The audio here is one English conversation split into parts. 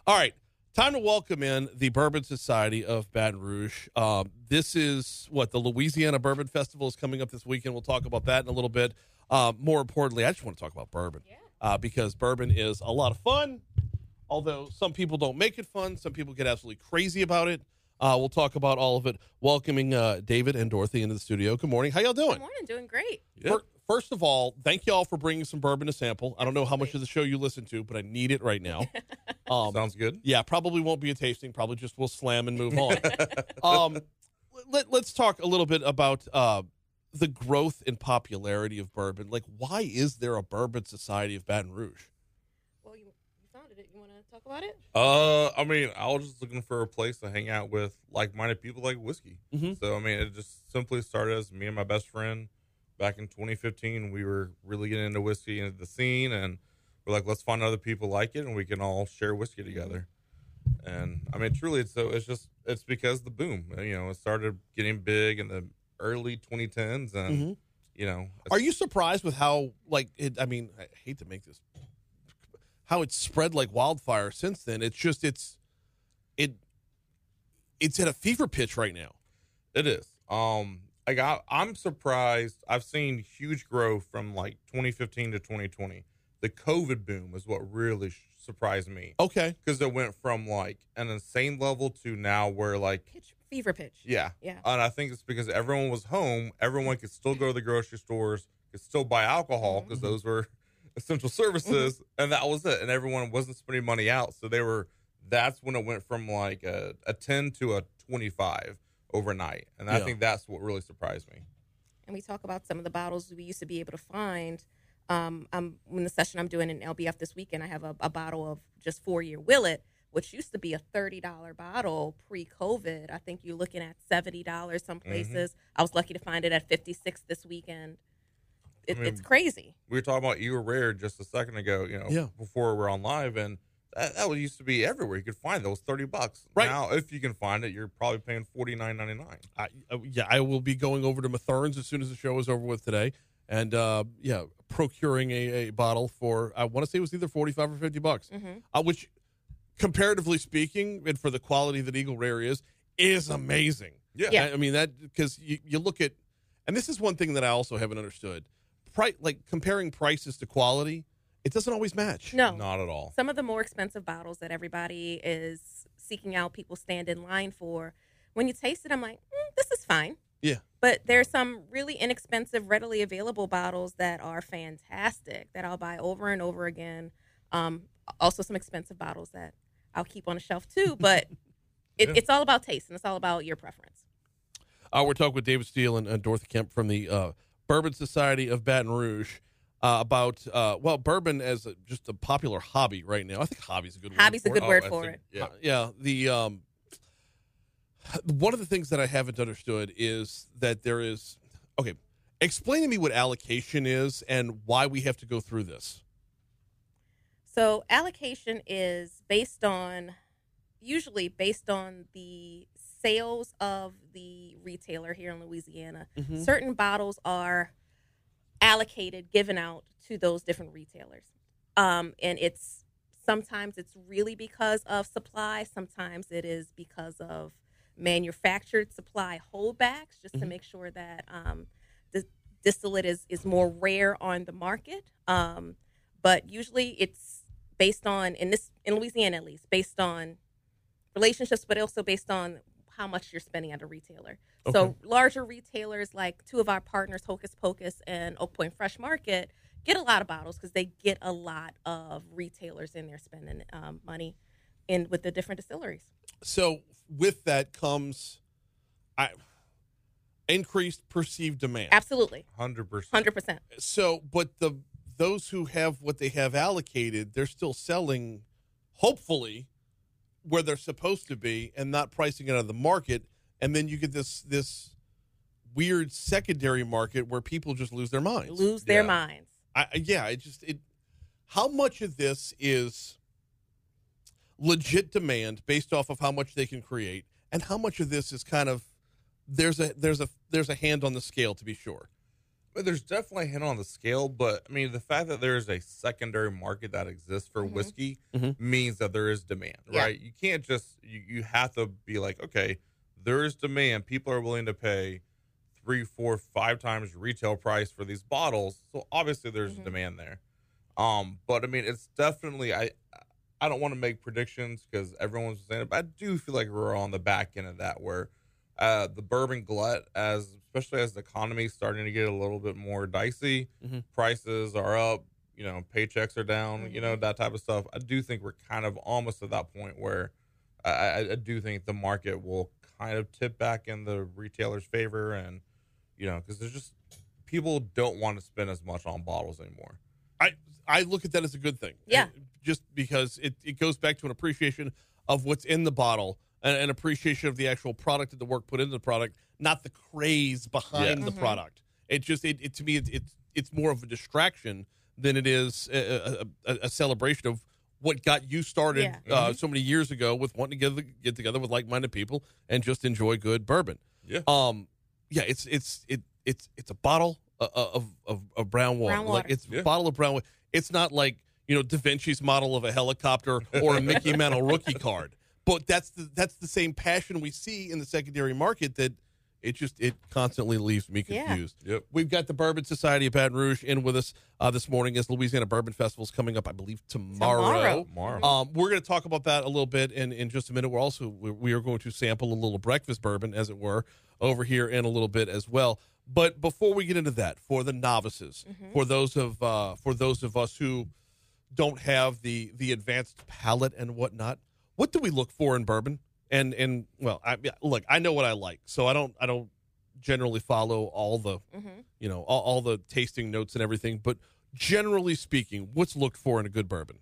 All right. Time to welcome in the Bourbon Society of Baton Rouge. This is the Louisiana Bourbon Festival is coming up this weekend. We'll talk about that in a little bit. More importantly, I just want to talk about bourbon because bourbon is a lot of fun. Although some people don't make it fun, some people get absolutely crazy about it. We'll talk about all of it. Welcoming David and Dorothy into the studio. Good morning. How y'all doing? Good morning. Doing great. Yep. First of all, thank y'all for bringing some bourbon to sample. I don't know how much of the show you listen to, but I need it right now. Sounds good. Yeah, probably won't be a tasting. Probably just we'll slam and move on. Let's talk a little bit about the growth and popularity of bourbon. Like, why is there a Bourbon Society of Baton Rouge? Well, you founded it. You want to talk about it? I mean, I was just looking for a place to hang out with like-minded people like whiskey. Mm-hmm. So, I mean, it just simply started as me and my best friend. Back in 2015, we were really getting into whiskey and the scene, and we're like, let's find other people like it, and we can all share whiskey together. And I mean, truly, it's because the boom. It started getting big in the early 2010s, and Are you surprised with how I hate to make this, how it's spread like wildfire since then? It's at a fever pitch right now. It is. I'm surprised. I've seen huge growth from like 2015 to 2020. The COVID boom is what really surprised me. Okay. Because it went from like an insane level to now where like fever pitch. Yeah. Yeah. And I think it's because everyone was home. Everyone could still go to the grocery stores, could still buy alcohol because those were essential services. And that was it. And everyone wasn't spending money out. So that's when it went from like a 10 to a 25. Overnight, and I think that's what really surprised me. And we talk about some of the bottles we used to be able to find. In the session I'm doing in LBF this weekend, I have a bottle of just 4-year Willet, which used to be a $30 bottle pre-COVID. I think you're looking at $70 some places. Mm-hmm. I was lucky to find it at $56 this weekend. It's crazy. We were talking about You Were Rare just a second ago, before we're on live, and that used to be everywhere. You could find those $30. Right now, if you can find it, you're probably paying $49.99. I will be going over to Mathern's as soon as the show is over with today, and procuring a bottle for I want to say it was either $45 or $50, which, comparatively speaking, and for the quality that Eagle Rare is amazing. Yeah. I mean that because you look at, and this is one thing that I also haven't understood, comparing prices to quality. It doesn't always match. No. Not at all. Some of the more expensive bottles that everybody is seeking out, people stand in line for, when you taste it, I'm like, this is fine. Yeah. But there's some really inexpensive, readily available bottles that are fantastic that I'll buy over and over again. Also some expensive bottles that I'll keep on the shelf too. But it's all about taste, and it's all about your preference. We're talking with David Steele and Dorothy Kemp from the Bourbon Society of Baton Rouge. About bourbon as just a popular hobby right now. I think hobby's a good word. Hobby's a good word for it. Yeah. The one of the things that I haven't understood is that there is explain to me what allocation is and why we have to go through this. So allocation is usually based on the sales of the retailer here in Louisiana. Mm-hmm. Certain bottles are allocated, given out to those different retailers. And sometimes it's really because of supply. Sometimes it is because of manufactured supply holdbacks, just to make sure that the distillate is more rare on the market. But usually it's based on, in Louisiana at least, based on relationships, but also based on how much you're spending at a retailer. Okay. So larger retailers like two of our partners, Hocus Pocus and Oak Point Fresh Market, get a lot of bottles because they get a lot of retailers in there spending money with the different distilleries. So with that comes increased perceived demand. Absolutely. 100%. 100%. So, but those who have what they have allocated, they're still selling, hopefully, where they're supposed to be and not pricing it out of the market. And then you get this weird secondary market where people just lose their minds. Their minds. How much of this is legit demand based off of how much they can create, and how much of this is kind of there's a hand on the scale, to be sure? But there's definitely a hint on the scale, but I mean, the fact that there is a secondary market that exists for whiskey means that there is demand, right? You can't just, you have to be like, okay, there is demand. People are willing to pay 3, 4, 5 times retail price for these bottles. So obviously there's demand there. But I mean, it's definitely, I don't want to make predictions because everyone's saying it, but I do feel like we're on the back end of that where the bourbon glut, especially as the economy is starting to get a little bit more dicey, prices are up, paychecks are down, that type of stuff. I do think we're kind of almost at that point where I do think the market will kind of tip back in the retailer's favor, and because there's just people don't want to spend as much on bottles anymore. I look at that as a good thing. Yeah. Just because it goes back to an appreciation of what's in the bottle and an appreciation of the actual product and the work put into the product, not the craze behind the product. It just, to me, it's more of a distraction than it is a celebration of what got you started so many years ago with wanting to get together with like-minded people and just enjoy good bourbon. Yeah. It's a bottle of brown water. Like it's a bottle of brown water. It's not like, Da Vinci's model of a helicopter or a Mickey Mantle rookie card. But that's the same passion we see in the secondary market that it constantly leaves me confused. Yeah. Yep. We've got the Bourbon Society of Baton Rouge in with us this morning as Louisiana Bourbon Festival is coming up, I believe, tomorrow. We're going to talk about that a little bit in just a minute. We are going to sample a little breakfast bourbon, as it were, over here in a little bit as well. But before we get into that, for the novices, for those of us who don't have the advanced palate and whatnot, what do we look for in bourbon? And well, I know what I like, so I don't generally follow all the all the tasting notes and everything. But generally speaking, what's looked for in a good bourbon?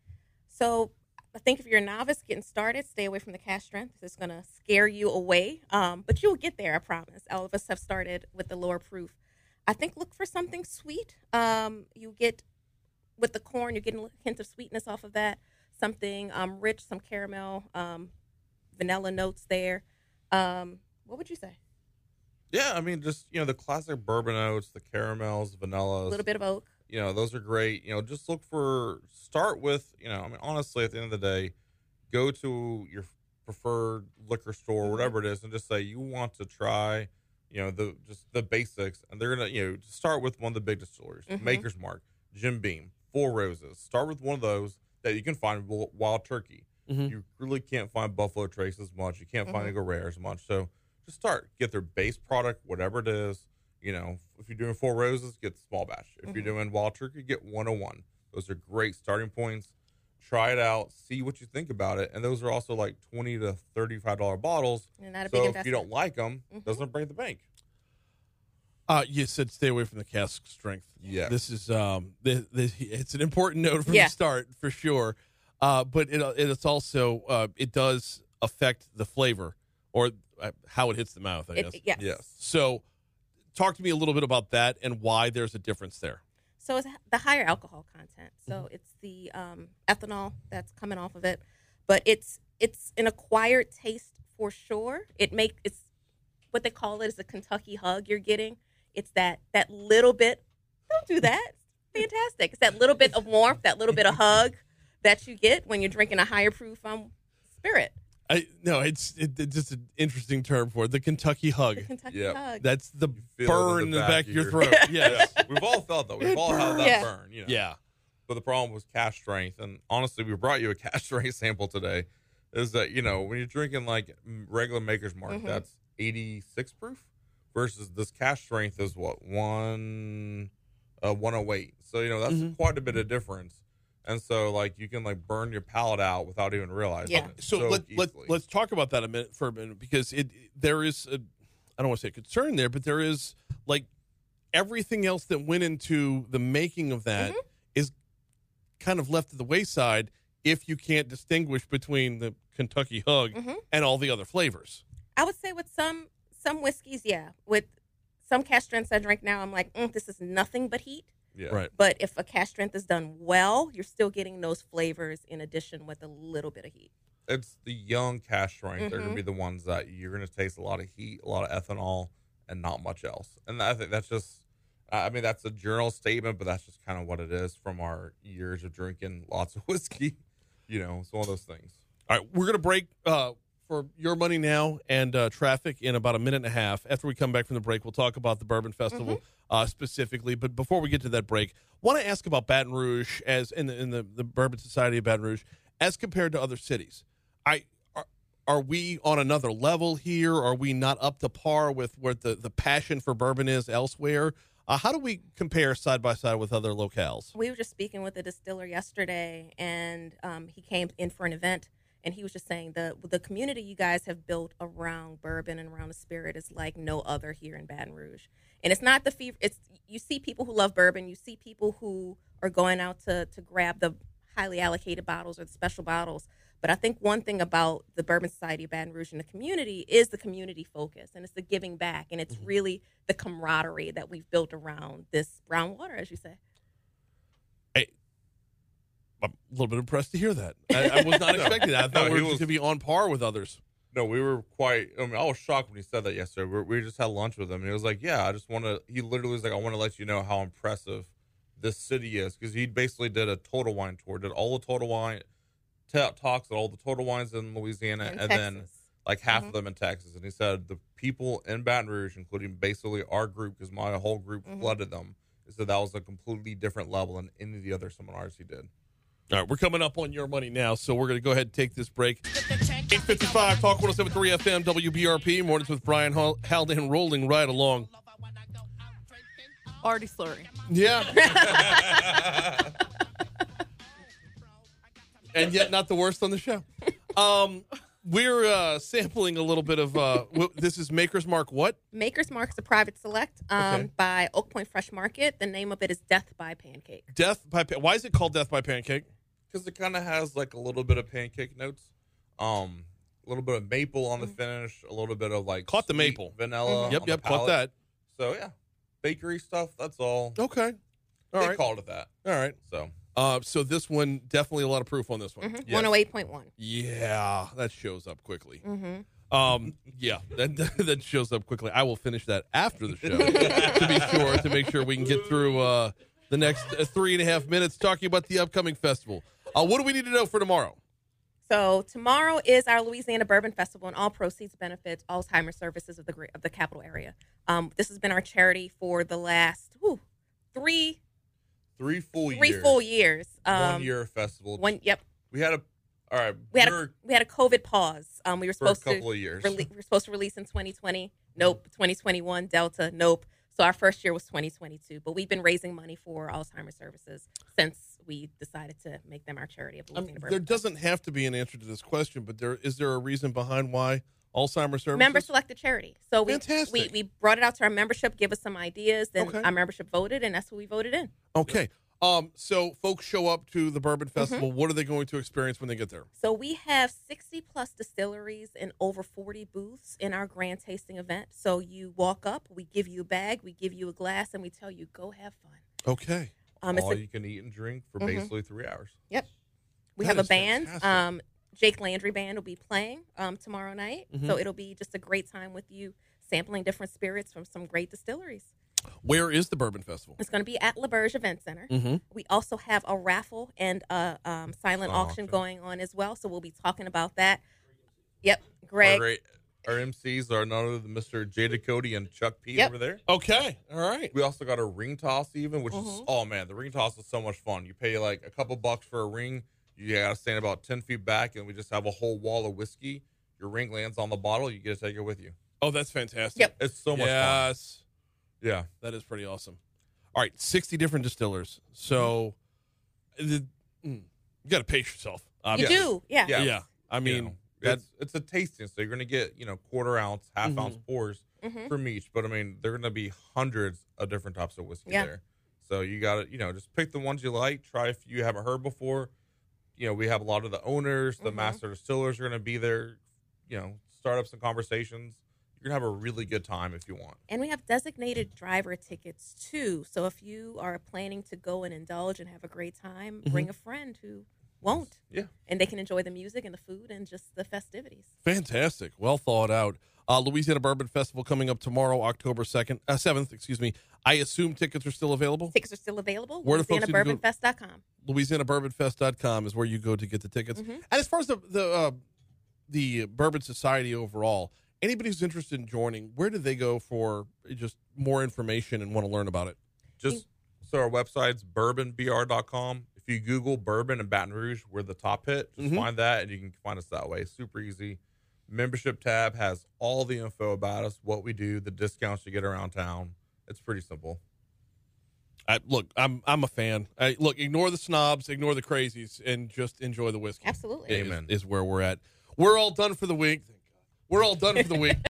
So I think if you're a novice getting started, stay away from the cask strength. It's going to scare you away, but you'll get there, I promise. All of us have started with the lower proof. I think look for something sweet. You get with the corn, you're getting a hint of sweetness off of that. Something rich, some caramel, vanilla notes there. What would you say? Yeah, I mean, just, the classic bourbon notes, the caramels, vanillas. A little bit of oak. Those are great. Just start with, honestly, at the end of the day, go to your preferred liquor store, whatever it is, and just say you want to try, the basics. And they're going to, start with one of the big distilleries, Maker's Mark, Jim Beam, Four Roses. Start with one of those that you can find Wild Turkey. You really can't find Buffalo Trace as much. You can't find Eagle Rare as much. So just start. Get their base product, whatever it is. If you're doing Four Roses, get the small batch. If you're doing Wild Turkey, get 101. Those are great starting points. Try it out. See what you think about it. And those are also like $20 to $35 bottles. Not a big so investment. if you don't like them, doesn't break the bank. You said stay away from the cask strength. Yeah. This is it's an important note from the start for sure. But it's also it does affect the flavor or how it hits the mouth, I guess. Yes. So talk to me a little bit about that and why there's a difference there. So it's the higher alcohol content. So it's the ethanol that's coming off of it, but it's an acquired taste for sure. It's what they call it is a Kentucky hug you're getting. It's that little bit. Don't do that. It's fantastic. It's that little bit of warmth, that little bit of hug that you get when you're drinking a higher proof spirit. It's just an interesting term for it. The Kentucky hug. The Kentucky hug. That's the burn in the back of your throat. Yes. We've all felt that. We've all had that burn. Yeah. But the problem was cask strength. And honestly, we brought you a cask strength sample today. Is that, when you're drinking like regular Maker's Mark, that's 86 proof versus this cask strength is what? 108. So, that's quite a bit of difference. And so, you can burn your palate out without even realizing it. So let's talk about that for a minute because there is I don't want to say concern there, but there is everything else that went into the making of that is kind of left to the wayside if you can't distinguish between the Kentucky hug and all the other flavors. I would say with some whiskeys, with some cask strengths I drink now, I'm like, this is nothing but heat. Yeah. Right. But if a cask strength is done well, you're still getting those flavors in addition with a little bit of heat. It's the young cask strength. They're going to be the ones that you're going to taste a lot of heat, a lot of ethanol, and not much else. And I think that's just, I mean, that's a general statement, but that's just kind of what it is from our years of drinking lots of whiskey. It's one of those things. All right, we're going to break for Your Money Now and traffic in about a minute and a half. After we come back from the break, we'll talk about the Bourbon Festival specifically. But before we get to that break, I want to ask about Baton Rouge as in the Bourbon Society of Baton Rouge as compared to other cities. Are we on another level here? Are we not up to par with where the passion for bourbon is elsewhere? How do we compare side by side with other locales? We were just speaking with a distiller yesterday, and he came in for an event, and he was just saying the community you guys have built around bourbon and around the spirit is like no other here in Baton Rouge. And it's not the fever. It's you see people who love bourbon. You see people who are going out to grab the highly allocated bottles or the special bottles. But I think one thing about the Bourbon Society of Baton Rouge and the community is the community focus, and it's the giving back, and it's really the camaraderie that we've built around this brown water, as you say. Hey, I'm a little bit impressed to hear that. I was not expecting that. I thought we were going to be on par with others. No, we were quite. I was shocked when he said that yesterday. We just had lunch with him, and he was like, "Yeah, I just want to." He literally was like, "I want to let you know how impressive this city is," because he basically did a total wine tour, did all the total wine talks at all the total wines in Louisiana, and then like half of them in Texas. And he said the people in Baton Rouge, including basically our group, because my whole group flooded them, he said that was a completely different level than any of the other seminars he did. All right, we're coming up on Your Money Now, so we're going to go ahead and take this break. 8:55, Talk 107.3 FM, WBRP, Mornings with Brian Haldane, rolling right along. Already slurring. Yeah. And yet not the worst on the show. We're sampling a little bit of, this is Maker's Mark what? Maker's Mark is a private select by Oak Point Fresh Market. The name of it is Death by Pancake. Why is it called Death by Pancake? Because it kind of has like a little bit of pancake notes, a little bit of maple on the finish, a little bit of like caught the maple vanilla. Yep, caught that. So yeah, bakery stuff. That's all. Okay, they called it that. All right. So this one definitely a lot of proof on this one. Mm-hmm. Yes. 108.1. Yeah, that shows up quickly. Yeah, that shows up quickly. I will finish that after the show to make sure we can get through the next 3.5 minutes talking about the upcoming festival. What do we need to know for tomorrow? So tomorrow is our Louisiana Bourbon Festival, and all proceeds benefit Alzheimer's services of the capital area. This has been our charity for the last three full years. 1 year festival. Yep. We had a COVID pause. We were supposed for a couple of years. We were supposed to release in 2020. Nope. 2021 Delta. Nope. So our first year was 2022. But we've been raising money for Alzheimer's services since we decided to make them our charity of Louisiana Bourbon. There doesn't have to be an answer to this question, but is there a reason behind why Alzheimer's services? Member selected charity. So we brought it out to our membership, give us some ideas, then our membership voted, and that's who we voted in. Okay. So folks show up to the Bourbon Festival. What are they going to experience when they get there? So we have 60 plus distilleries and over 40 booths in our grand tasting event. So you walk up, we give you a bag, we give you a glass, and we tell you, go have fun. Okay. All you can eat and drink for basically 3 hours. Yep. We have a band. Jake Landry Band will be playing tomorrow night. So it'll be just a great time with you sampling different spirits from some great distilleries. Where is the Bourbon Festival? It's going to be at LaBerge Event Center. We also have a raffle and a silent auction going on as well. So we'll be talking about that. Yep. Greg. Our MCs are none other than Mr. Jada Cody and Chuck P over there. Okay. All right. We also got a ring toss even, which is, the ring toss is so much fun. You pay like a couple bucks for a ring. You got to stand about 10 feet back, and we just have a whole wall of whiskey. Your ring lands on the bottle. You get to take it with you. Oh, that's fantastic. Yep. It's so much fun. Yeah. That is pretty awesome. All right. 60 different distillers. So you got to pace yourself. You do. Yeah. Yeah. I mean, it's a tasting. So you're going to get, quarter ounce, half ounce pours from each. But, I mean, there are going to be hundreds of different types of whiskey there. So you got to, just pick the ones you like. Try if you haven't heard before. We have a lot of the owners, the master distillers are going to be there, start up some conversations. You're going to have a really good time if you want. And we have designated driver tickets, too. So if you are planning to go and indulge and have a great time, bring a friend who won't. Yeah. And they can enjoy the music and the food and just the festivities. Fantastic. Well thought out. Louisiana Bourbon Festival coming up tomorrow, October 7th, excuse me. I assume tickets are still available? Tickets are still available. Where do folks need to go? LouisianaBourbonFest.com. LouisianaBourbonFest.com is where you go to get the tickets. And as far as the Bourbon Society overall, anybody who's interested in joining, where do they go for just more information and want to learn about it? So our website's bourbonbr.com. If you Google bourbon and Baton Rouge, we're the top hit. Just find that, and you can find us that way. Super easy. Membership tab has all the info about us, what we do, the discounts you get around town. It's pretty simple. I'm a fan. Ignore the snobs, ignore the crazies, and just enjoy the whiskey. Absolutely. Amen. Is where we're at. We're all done for the week. We're all done for the week.